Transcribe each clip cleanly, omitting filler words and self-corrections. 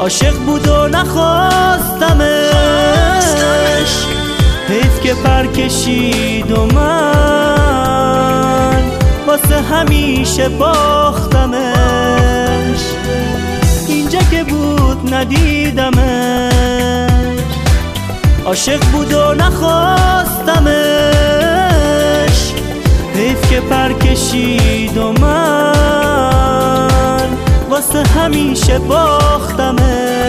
عاشق بود و نخواستمش، حیف که پر کشید و من واسه همیشه باختمش. اینجا که بود ندیدمش، عاشق بود و نخواستمش، حیف که پر کشید و من واسه همیشه باختمش.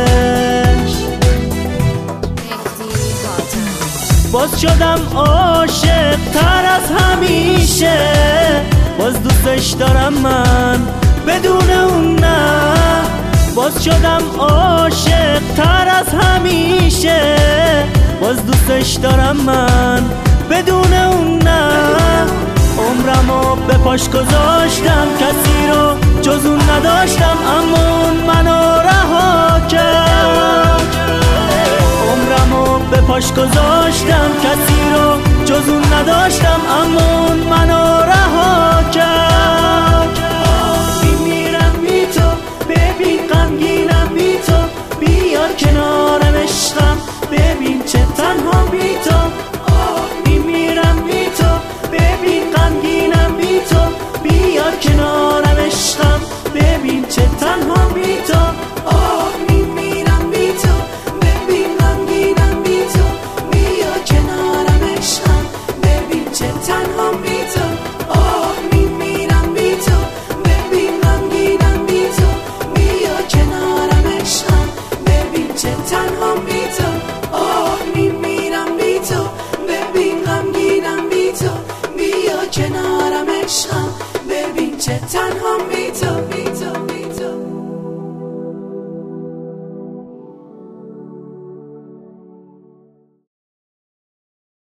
باز شدم عاشق تر از همیشه، باز دوستش دارم من بدون اون نه. باز شدم عاشق تر از همیشه، باز دوستش دارم من بدون اون نه. عمرمو به پاش گذاشتم، کسی رو جز اون نداشتم، اما اون منو رها کرد. عمرمو به پاش گذاشتم، کسی رو جز اون نداشتم، اما اون منو رها کرد. میمیرم بی تو، ببین غمگینم بی تو، بیار کنارم عشقم، ببین چه تنها بی تو. میمیرم بی تو، ببین غمگینم بی تو، بیار کنارم عشقم، ببین چه تنها بی تو. میمیرم بی تو، ببین غمگینم بی تو، بیار کنارم عشقم، ببین چه تنها بی تو. میمیرم بی تو، ببین غمگینم بی تو، بیار کنارم عشقم، ببین چه تنها بی تو. میمیرم بی تو، ببین غمگینم بی تو، بیا کنارم عشقم، ببین چه تنها